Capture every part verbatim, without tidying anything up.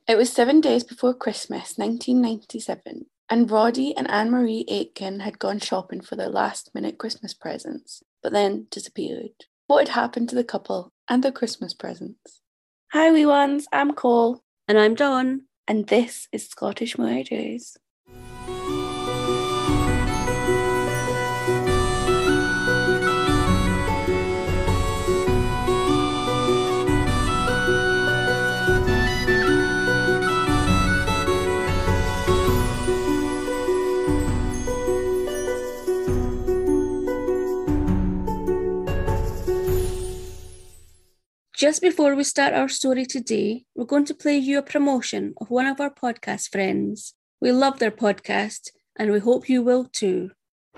It was seven days before Christmas, nineteen ninety-seven, and Roddy and Anne-Marie Aitken had gone shopping for their last-minute Christmas presents, but then disappeared. What had happened to the couple and their Christmas presents? Hi, wee ones, I'm Cole. And I'm Dawn. And this is Scottish Murders. Just before we start our story today, we're going to play you a promotion of one of our podcast friends. We love their podcast, and we hope you will too.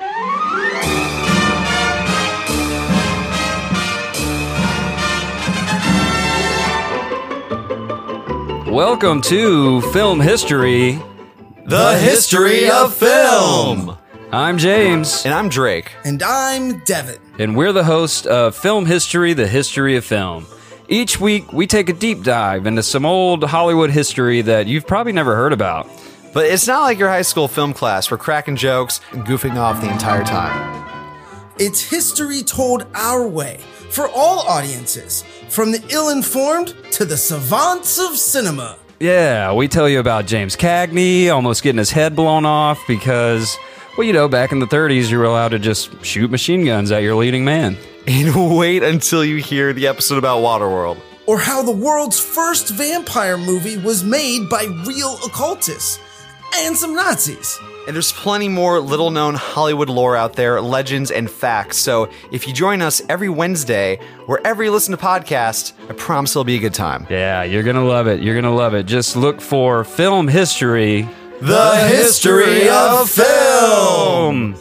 Welcome to Film History, the history of film. I'm James. And I'm Drake. And I'm Devin. And we're the host of Film History, the history of film. Each week, we take a deep dive into some old Hollywood history that you've probably never heard about. But it's not like your high school film class. We're cracking jokes and goofing off the entire time. It's history told our way, for all audiences, from the ill-informed to the savants of cinema. Yeah, we tell you about James Cagney almost getting his head blown off because, well, you know, back in the thirties, you were allowed to just shoot machine guns at your leading man. And wait until you hear the episode about Waterworld. Or how the world's first vampire movie was made by real occultists. And some Nazis. And there's plenty more little-known Hollywood lore out there, legends and facts. So if you join us every Wednesday, wherever you listen to podcasts, I promise it'll be a good time. Yeah, you're going to love it. You're going to love it. Just look for Film History, the history of film.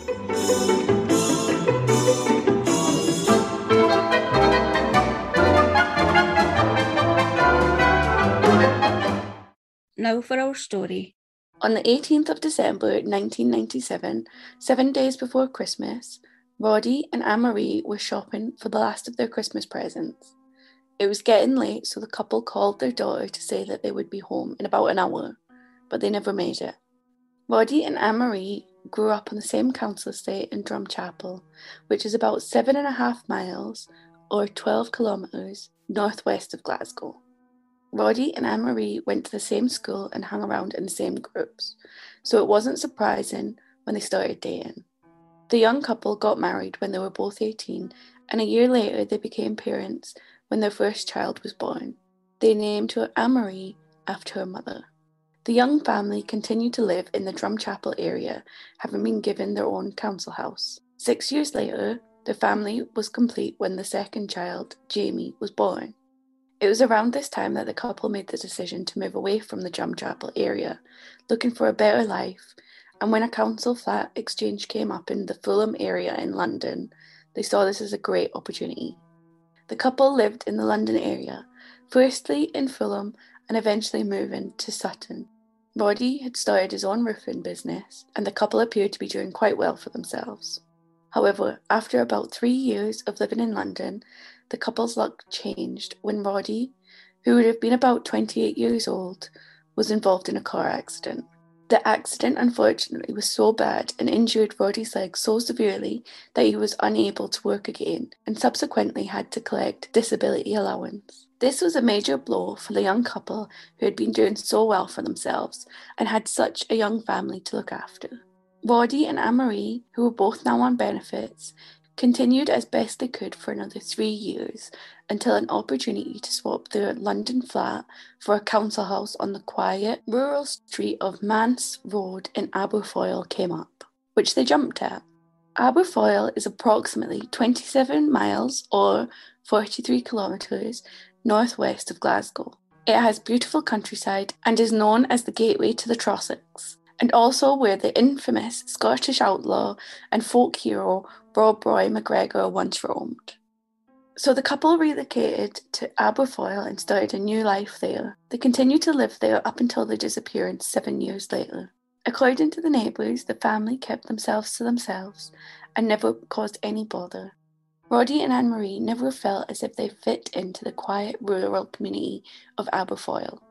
Now for our story. On the eighteenth of December, nineteen ninety-seven, seven days before Christmas, Roddy and Anne-Marie were shopping for the last of their Christmas presents. It was getting late, so the couple called their daughter to say that they would be home in about an hour, but they never made it. Roddy and Anne-Marie grew up on the same council estate in Drumchapel, which is about seven and a half miles, or twelve kilometres, northwest of Glasgow. Roddy and Anne-Marie went to the same school and hung around in the same groups, so it wasn't surprising when they started dating. The young couple got married when they were both eighteen, and a year later they became parents when their first child was born. They named her Anne-Marie after her mother. The young family continued to live in the Drumchapel area, having been given their own council house. Six years later, their family was complete when the second child, Jamie, was born. It was around this time that the couple made the decision to move away from the Drumchapel area, looking for a better life, and when a council flat exchange came up in the Fulham area in London, they saw this as a great opportunity. The couple lived in the London area, firstly in Fulham and eventually moving to Sutton. Roddy had started his own roofing business, and the couple appeared to be doing quite well for themselves. However, after about three years of living in London, the couple's luck changed when Roddy, who would have been about twenty-eight years old, was involved in a car accident. The accident, unfortunately, was so bad and injured Roddy's leg so severely that he was unable to work again and subsequently had to collect disability allowance. This was a major blow for the young couple who had been doing so well for themselves and had such a young family to look after. Roddy and Anne-Marie, who were both now on benefits, continued as best they could for another three years until an opportunity to swap their London flat for a council house on the quiet, rural street of Manse Road in Aberfoyle came up, which they jumped at. Aberfoyle is approximately twenty-seven miles or forty-three kilometres northwest of Glasgow. It has beautiful countryside and is known as the gateway to the Trossachs, and also where the infamous Scottish outlaw and folk hero Rob Roy McGregor once roamed. So the couple relocated to Aberfoyle and started a new life there. They continued to live there up until their disappearance seven years later. According to the neighbours, the family kept themselves to themselves and never caused any bother. Roddy and Anne-Marie never felt as if they fit into the quiet rural community of Aberfoyle.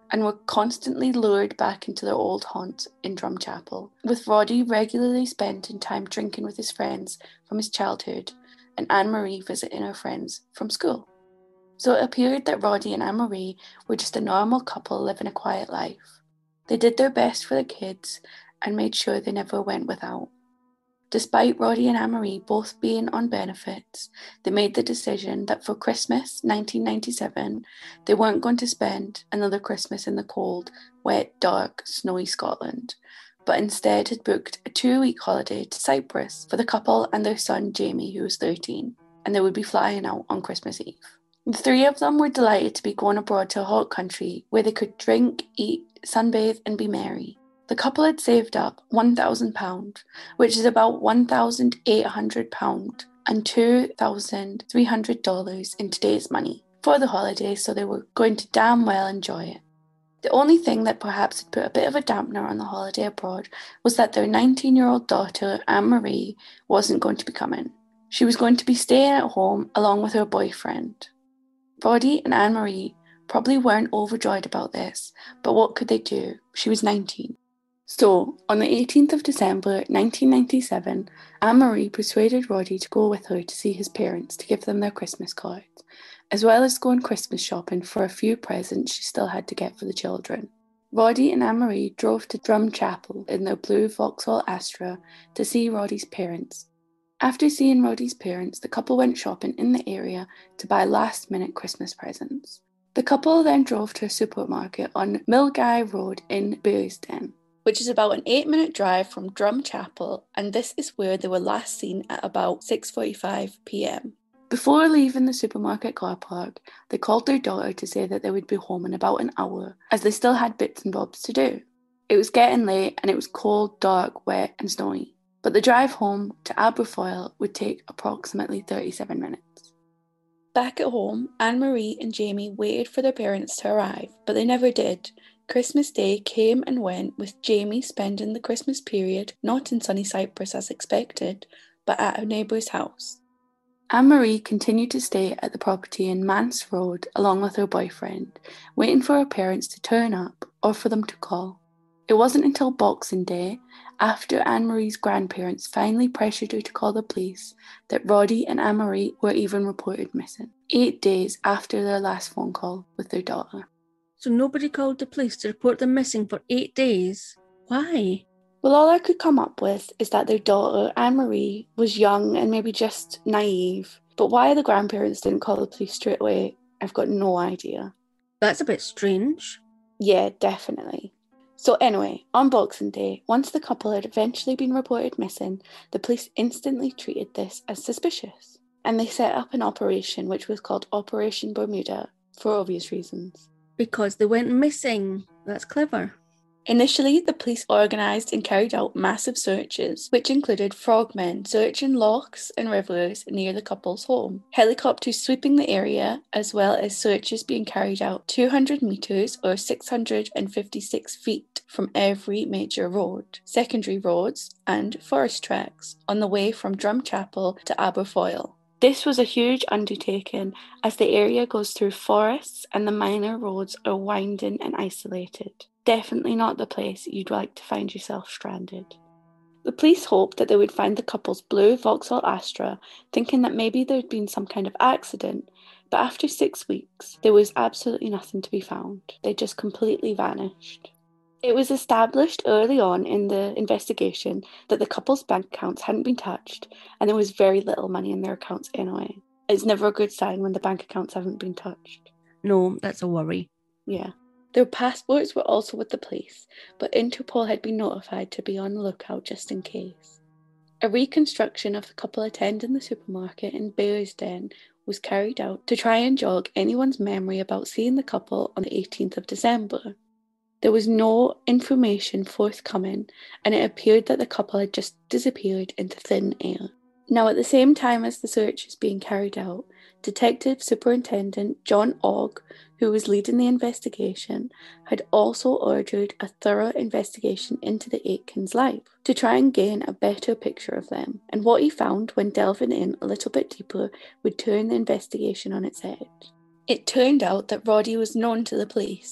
and were constantly lured back into their old haunt in Drumchapel, with Roddy regularly spending time drinking with his friends from his childhood and Anne-Marie visiting her friends from school. So it appeared that Roddy and Anne-Marie were just a normal couple living a quiet life. They did their best for the kids and made sure they never went without. Despite Roddy and Anne-Marie both being on benefits, they made the decision that for Christmas nineteen ninety-seven, they weren't going to spend another Christmas in the cold, wet, dark, snowy Scotland, but instead had booked a two-week holiday to Cyprus for the couple and their son Jamie, who was thirteen, and they would be flying out on Christmas Eve. The three of them were delighted to be going abroad to a hot country where they could drink, eat, sunbathe and be merry. The couple had saved up one thousand pounds, which is about one thousand eight hundred pounds and two thousand three hundred dollars in today's money for the holiday, so they were going to damn well enjoy it. The only thing that perhaps had put a bit of a dampener on the holiday abroad was that their nineteen-year-old daughter, Anne-Marie, wasn't going to be coming. She was going to be staying at home along with her boyfriend. Roddy and Anne-Marie probably weren't overjoyed about this, but what could they do? She was nineteen. So, on the eighteenth of December nineteen ninety-seven, Anne-Marie persuaded Roddy to go with her to see his parents to give them their Christmas cards, as well as going Christmas shopping for a few presents she still had to get for the children. Roddy and Anne-Marie drove to Drumchapel in their blue Vauxhall Astra to see Roddy's parents. After seeing Roddy's parents, the couple went shopping in the area to buy last-minute Christmas presents. The couple then drove to a supermarket on Milngavie Road in Bearsden, which is about an eight-minute drive from Drumchapel, and this is where they were last seen at about six forty-five p m. Before leaving the supermarket car park, they called their daughter to say that they would be home in about an hour, as they still had bits and bobs to do. It was getting late and it was cold, dark, wet and snowy, but the drive home to Aberfoyle would take approximately thirty-seven minutes. Back at home, Anne-Marie and Jamie waited for their parents to arrive, but they never did. Christmas Day came and went, with Jamie spending the Christmas period not in sunny Cyprus as expected, but at a neighbour's house. Anne-Marie continued to stay at the property in Manse Road along with her boyfriend, waiting for her parents to turn up or for them to call. It wasn't until Boxing Day, after Anne-Marie's grandparents finally pressured her to call the police, that Roddy and Anne-Marie were even reported missing, eight days after their last phone call with their daughter. So nobody called the police to report them missing for eight days? Why? Well, all I could come up with is that their daughter, Anne-Marie, was young and maybe just naive. But why the grandparents didn't call the police straight away, I've got no idea. That's a bit strange. Yeah, definitely. So anyway, on Boxing Day, once the couple had eventually been reported missing, the police instantly treated this as suspicious. And they set up an operation which was called Operation Bermuda, for obvious reasons. Because they went missing. That's clever. Initially, the police organised and carried out massive searches, which included frogmen searching lochs and rivers near the couple's home, helicopters sweeping the area, as well as searches being carried out two hundred metres or six hundred fifty-six feet from every major road, secondary roads and forest tracks on the way from Drumchapel to Aberfoyle. This was a huge undertaking as the area goes through forests and the minor roads are winding and isolated. Definitely not the place you'd like to find yourself stranded. The police hoped that they would find the couple's blue Vauxhall Astra, thinking that maybe there'd been some kind of accident, but after six weeks, there was absolutely nothing to be found. They just completely vanished. It was established early on in the investigation that the couple's bank accounts hadn't been touched, and there was very little money in their accounts anyway. It's never a good sign when the bank accounts haven't been touched. No, that's a worry. Yeah. Their passports were also with the police, but Interpol had been notified to be on the lookout just in case. A reconstruction of the couple attending the supermarket in Bearsden was carried out to try and jog anyone's memory about seeing the couple on the eighteenth of December. There was no information forthcoming, and it appeared that the couple had just disappeared into thin air. Now, at the same time as the search was being carried out, Detective Superintendent John Ogg, who was leading the investigation, had also ordered a thorough investigation into the Aitkins' life to try and gain a better picture of them, and what he found when delving in a little bit deeper would turn the investigation on its head. It turned out that Roddy was known to the police.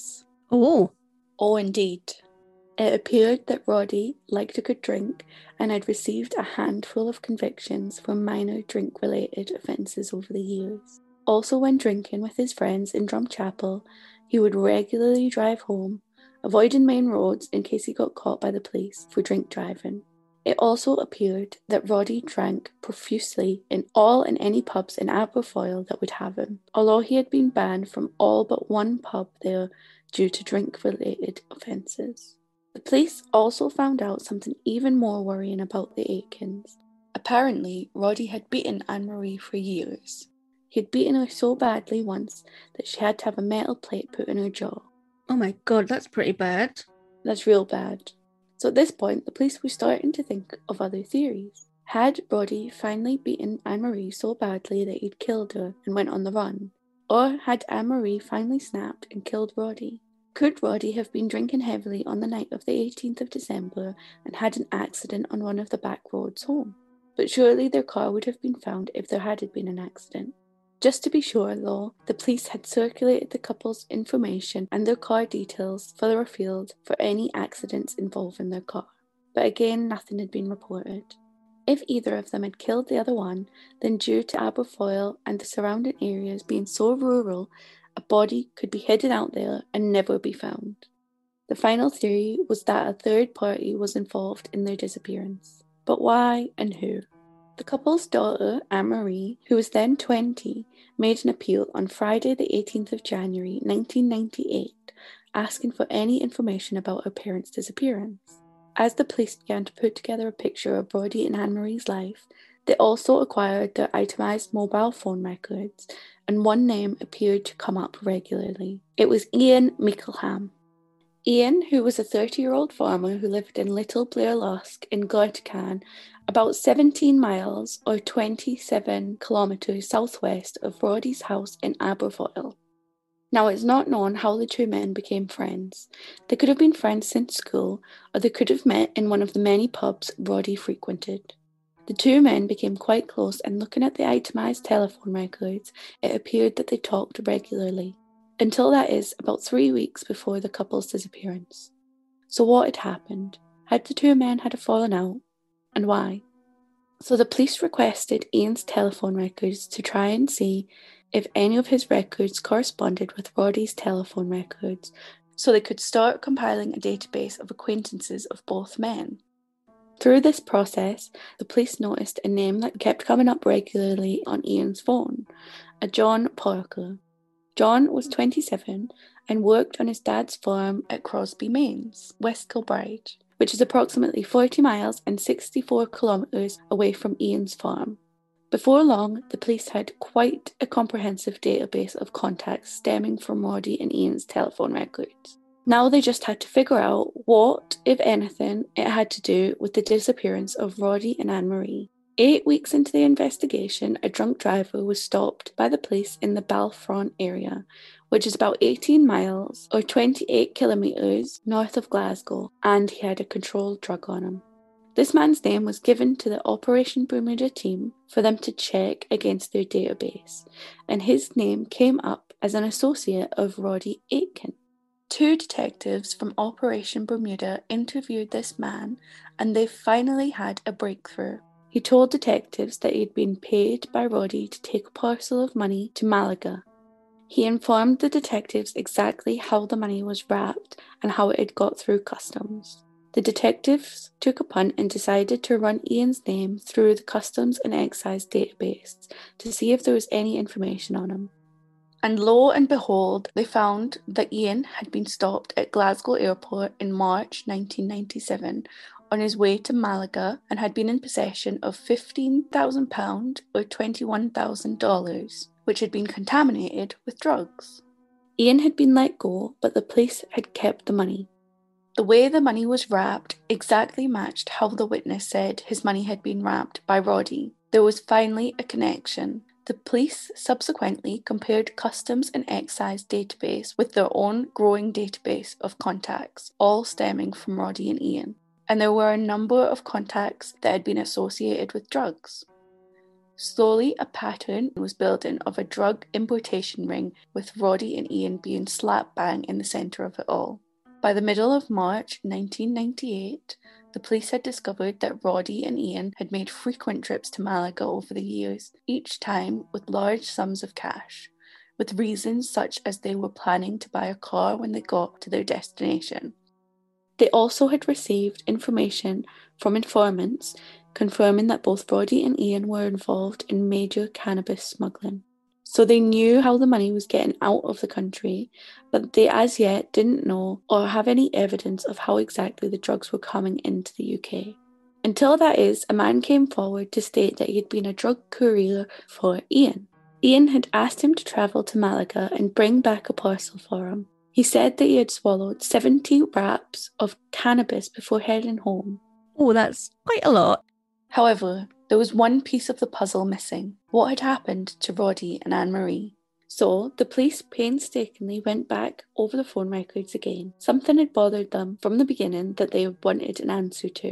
Oh. Oh, indeed. It appeared that Roddy liked a good drink and had received a handful of convictions for minor drink-related offences over the years. Also, when drinking with his friends in Drumchapel, he would regularly drive home, avoiding main roads in case he got caught by the police for drink driving. It also appeared that Roddy drank profusely in all and any pubs in Aberfoyle that would have him, although he had been banned from all but one pub there due to drink-related offences. The police also found out something even more worrying about the Aikens. Apparently, Roddy had beaten Anne-Marie for years. He had beaten her so badly once that she had to have a metal plate put in her jaw. Oh my god, that's pretty bad. That's real bad. So at this point, the police were starting to think of other theories. Had Roddy finally beaten Anne-Marie so badly that he'd killed her and went on the run? Or had Anne-Marie finally snapped and killed Roddy? Could Roddy have been drinking heavily on the night of the eighteenth of December and had an accident on one of the back roads home? But surely their car would have been found if there had been an accident. Just to be sure, though, the police had circulated the couple's information and their car details further afield for any accidents involving their car. But again, nothing had been reported. If either of them had killed the other one, then due to Aberfoyle and the surrounding areas being so rural, a body could be hidden out there and never be found. The final theory was that a third party was involved in their disappearance. But why and who? The couple's daughter, Anne-Marie, who was then twenty, made an appeal on Friday the eighteenth of January nineteen ninety-eight, asking for any information about her parents' disappearance. As the police began to put together a picture of Roddy and Anne-Marie's life, they also acquired their itemised mobile phone records, and one name appeared to come up regularly. It was Ian Mickleham. Ian, who was a thirty-year-old farmer who lived in Little Blair Lusk in Gartachan, about seventeen miles or twenty-seven kilometres southwest of Roddy's house in Aberfoyle. Now, it's not known how the two men became friends. They could have been friends since school, or they could have met in one of the many pubs Roddy frequented. The two men became quite close, and looking at the itemised telephone records, it appeared that they talked regularly. Until that is, about three weeks before the couple's disappearance. So what had happened? Had the two men had a falling out? And why? So the police requested Ian's telephone records to try and see if any of his records corresponded with Roddy's telephone records, so they could start compiling a database of acquaintances of both men. Through this process, the police noticed a name that kept coming up regularly on Ian's phone, a John Parker. John was twenty-seven and worked on his dad's farm at Crosby Mains, West Kilbride, which is approximately forty miles and sixty-four kilometres away from Ian's farm. Before long, the police had quite a comprehensive database of contacts stemming from Roddy and Ian's telephone records. Now they just had to figure out what, if anything, it had to do with the disappearance of Roddy and Anne-Marie. Eight weeks into the investigation, a drunk driver was stopped by the police in the Balfron area, which is about eighteen miles or twenty-eight kilometres north of Glasgow, and he had a controlled drug on him. This man's name was given to the Operation Bermuda team for them to check against their database, and his name came up as an associate of Roddy Aitken. Two detectives from Operation Bermuda interviewed this man, and they finally had a breakthrough. He told detectives that he had been paid by Roddy to take a parcel of money to Malaga. He informed the detectives exactly how the money was wrapped and how it had got through customs. The detectives took a punt and decided to run Ian's name through the Customs and Excise database to see if there was any information on him. And lo and behold, they found that Ian had been stopped at Glasgow Airport in March nineteen ninety-seven on his way to Malaga and had been in possession of fifteen thousand pounds or twenty-one thousand dollars, which had been contaminated with drugs. Ian had been let go, but the police had kept the money. The way the money was wrapped exactly matched how the witness said his money had been wrapped by Roddy. There was finally a connection. The police subsequently compared Customs and Excise database with their own growing database of contacts, all stemming from Roddy and Ian. And there were a number of contacts that had been associated with drugs. Slowly, a pattern was building of a drug importation ring, with Roddy and Ian being slap bang in the centre of it all. By the middle of March nineteen ninety-eight, the police had discovered that Roddy and Ian had made frequent trips to Malaga over the years, each time with large sums of cash, with reasons such as they were planning to buy a car when they got to their destination. They also had received information from informants confirming that both Roddy and Ian were involved in major cannabis smuggling. So they knew how the money was getting out of the country, but they as yet didn't know or have any evidence of how exactly the drugs were coming into the U K. Until that is, a man came forward to state that he had been a drug courier for Ian. Ian had asked him to travel to Malaga and bring back a parcel for him. He said that he had swallowed seventy wraps of cannabis before heading home. Oh, that's quite a lot. However, there was one piece of the puzzle missing. What had happened to Roddy and Anne-Marie? So, the police painstakingly went back over the phone records again. Something had bothered them from the beginning that they wanted an answer to.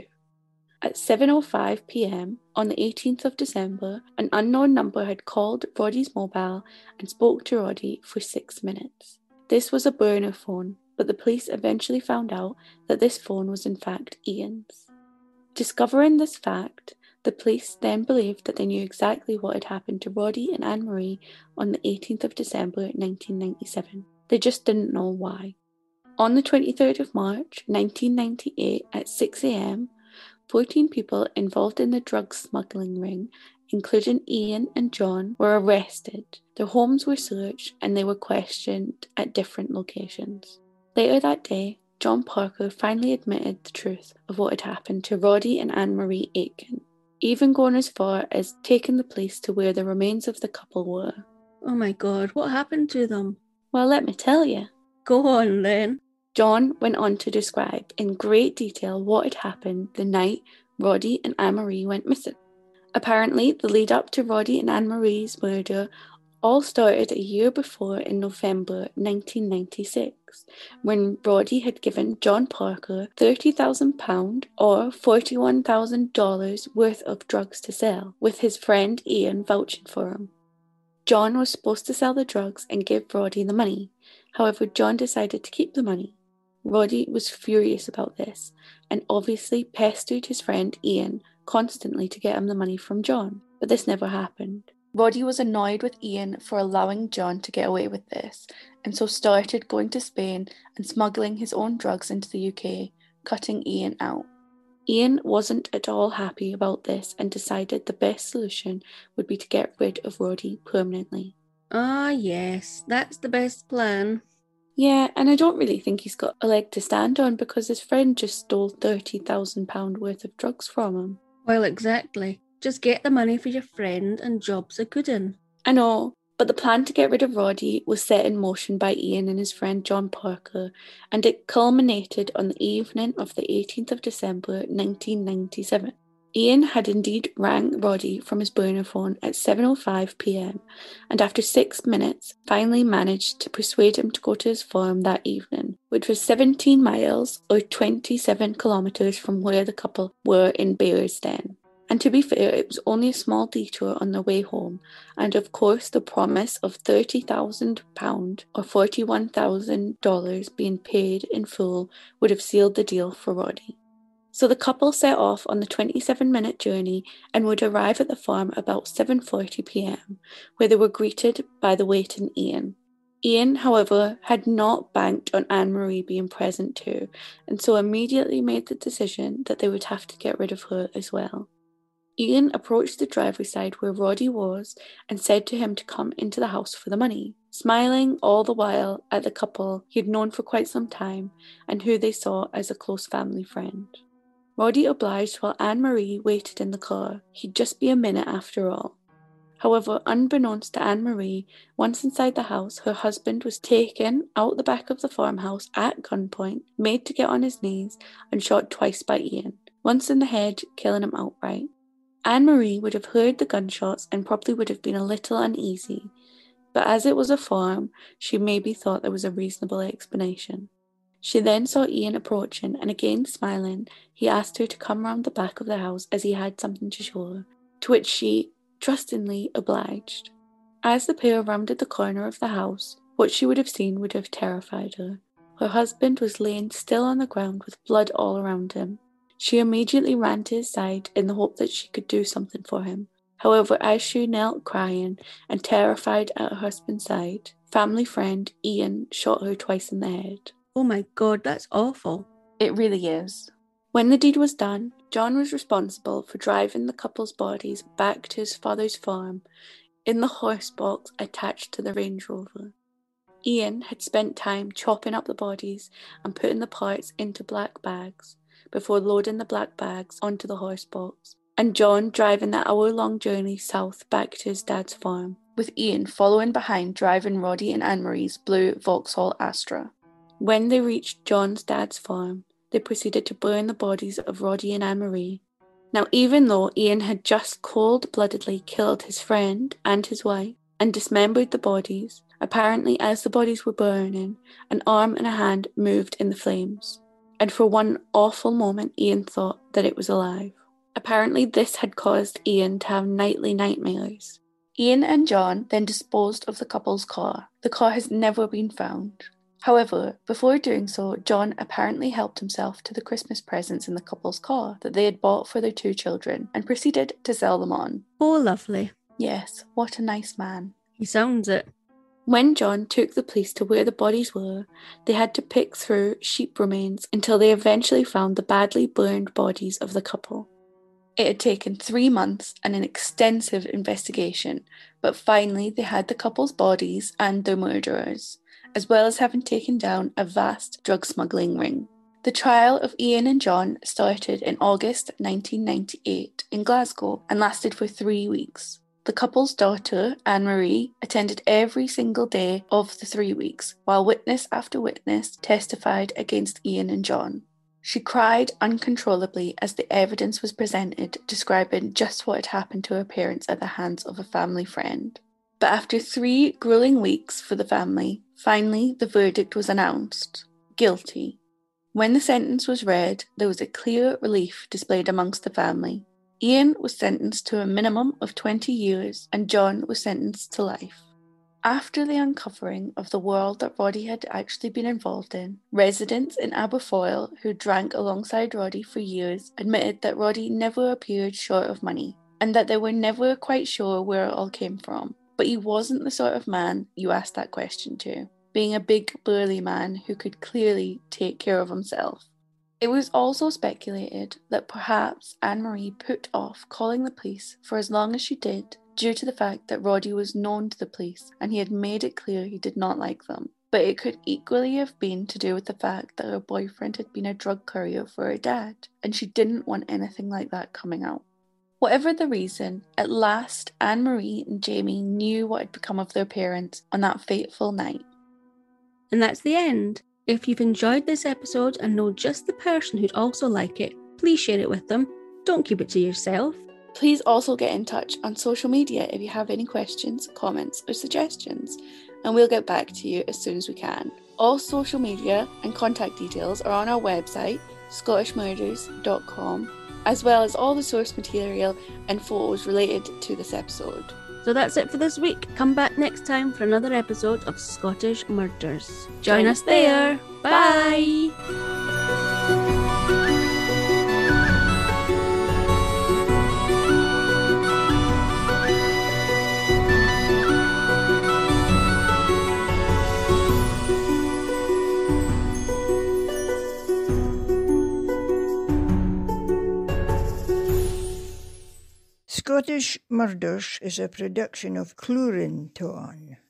At seven oh five p.m. on the eighteenth of December, an unknown number had called Roddy's mobile and spoke to Roddy for six minutes. This was a burner phone, but the police eventually found out that this phone was in fact Ian's. Discovering this fact, the police then believed that they knew exactly what had happened to Roddy and Anne-Marie on the eighteenth of December nineteen ninety-seven. They just didn't know why. On the twenty-third of March nineteen ninety-eight at six a.m, fourteen people involved in the drug smuggling ring, including Ian and John, were arrested. Their homes were searched and they were questioned at different locations. Later that day, John Parker finally admitted the truth of what had happened to Roddy and Anne-Marie Aitken, even going as far as taking the police to where the remains of the couple were. Oh my God, what happened to them? Well, let me tell you. Go on then. John went on to describe in great detail what had happened the night Roddy and Anne-Marie went missing. Apparently, the lead up to Roddy and Anne-Marie's murder all started a year before in November nineteen ninety-six, when Roddy had given John Parker thirty thousand pounds or forty-one thousand dollars worth of drugs to sell, with his friend Ian vouching for him. John was supposed to sell the drugs and give Roddy the money. However, John decided to keep the money. Roddy was furious about this and obviously pestered his friend Ian constantly to get him the money from John, but this never happened. Roddy was annoyed with Ian for allowing John to get away with this, and so started going to Spain and smuggling his own drugs into the U K, cutting Ian out. Ian wasn't at all happy about this and decided the best solution would be to get rid of Roddy permanently. Ah, yes, that's the best plan. Yeah, and I don't really think he's got a leg to stand on because his friend just stole thirty thousand pounds worth of drugs from him. Well, exactly. Just get the money for your friend and job's a good un. I know, but the plan to get rid of Roddy was set in motion by Ian and his friend John Parker, and it culminated on the evening of the eighteenth of December nineteen ninety-seven. Ian had indeed rang Roddy from his burner phone at seven oh five p.m, and after six minutes finally managed to persuade him to go to his farm that evening, which was seventeen miles or twenty-seven kilometres from where the couple were in Bearsden. And to be fair, it was only a small detour on their way home, and of course the promise of thirty thousand pounds or forty-one thousand dollars being paid in full would have sealed the deal for Roddy. So the couple set off on the twenty-seven minute journey and would arrive at the farm about seven forty p.m, where they were greeted by the waiting Ian. Ian, however, had not banked on Anne-Marie being present too, and so immediately made the decision that they would have to get rid of her as well. Ian approached the driver's side where Roddy was and said to him to come into the house for the money, smiling all the while at the couple he had known for quite some time and who they saw as a close family friend. Roddy obliged while Anne-Marie waited in the car. He'd just be a minute after all. However, unbeknownst to Anne-Marie, once inside the house, her husband was taken out the back of the farmhouse at gunpoint, made to get on his knees, and shot twice by Ian, once in the head, killing him outright. Anne-Marie would have heard the gunshots and probably would have been a little uneasy, but as it was a farm, she maybe thought there was a reasonable explanation. She then saw Ian approaching, and again smiling, he asked her to come round the back of the house as he had something to show her, to which she, trustingly obliged. As the pair rounded the corner of the house, what she would have seen would have terrified her. Her husband was laying still on the ground with blood all around him. She immediately ran to his side in the hope that she could do something for him. However, as she knelt crying and terrified at her husband's side, family friend Ian shot her twice in the head. Oh my God, that's awful. It really is. When the deed was done, John was responsible for driving the couple's bodies back to his father's farm in the horse box attached to the Range Rover. Ian had spent time chopping up the bodies and putting the parts into black bags before loading the black bags onto the horse box, and John driving the hour-long journey south back to his dad's farm, with Ian following behind driving Roddy and Anne-Marie's blue Vauxhall Astra. When they reached John's dad's farm, they proceeded to burn the bodies of Roddy and Anne-Marie. Now, even though Ian had just cold-bloodedly killed his friend and his wife and dismembered the bodies, apparently as the bodies were burning, an arm and a hand moved in the flames, and for one awful moment Ian thought that it was alive. Apparently this had caused Ian to have nightly nightmares. Ian and John then disposed of the couple's car. The car has never been found. However, before doing so, John apparently helped himself to the Christmas presents in the couple's car that they had bought for their two children and proceeded to sell them on. Oh, lovely. Yes, what a nice man. He sounds it. When John took the police to where the bodies were, they had to pick through sheep remains until they eventually found the badly burned bodies of the couple. It had taken three months and an extensive investigation, but finally they had the couple's bodies and their murderers, as well as having taken down a vast drug smuggling ring. The trial of Ian and John started in August nineteen ninety-eight in Glasgow and lasted for three weeks. The couple's daughter, Anne-Marie, attended every single day of the three weeks, while witness after witness testified against Ian and John. She cried uncontrollably as the evidence was presented, describing just what had happened to her parents at the hands of a family friend. But after three grueling weeks for the family, finally the verdict was announced: guilty. When the sentence was read, there was a clear relief displayed amongst the family. Ian was sentenced to a minimum of twenty years and John was sentenced to life. After the uncovering of the world that Roddy had actually been involved in, residents in Aberfoyle who drank alongside Roddy for years admitted that Roddy never appeared short of money and that they were never quite sure where it all came from. But he wasn't the sort of man you asked that question to, being a big burly man who could clearly take care of himself. It was also speculated that perhaps Anne-Marie put off calling the police for as long as she did due to the fact that Roddy was known to the police and he had made it clear he did not like them. But it could equally have been to do with the fact that her boyfriend had been a drug courier for her dad and she didn't want anything like that coming out. Whatever the reason, at last Anne-Marie and Jamie knew what had become of their parents on that fateful night. And that's the end. If you've enjoyed this episode and know just the person who'd also like it, please share it with them. Don't keep it to yourself. Please also get in touch on social media if you have any questions, comments, or suggestions, and we'll get back to you as soon as we can. All social media and contact details are on our website, scottish murders dot com, as well as all the source material and photos related to this episode. So that's it for this week. Come back next time for another episode of Scottish Murders. Join, Join us there. there. Bye. Scottish Murders is a production of Clurin Town.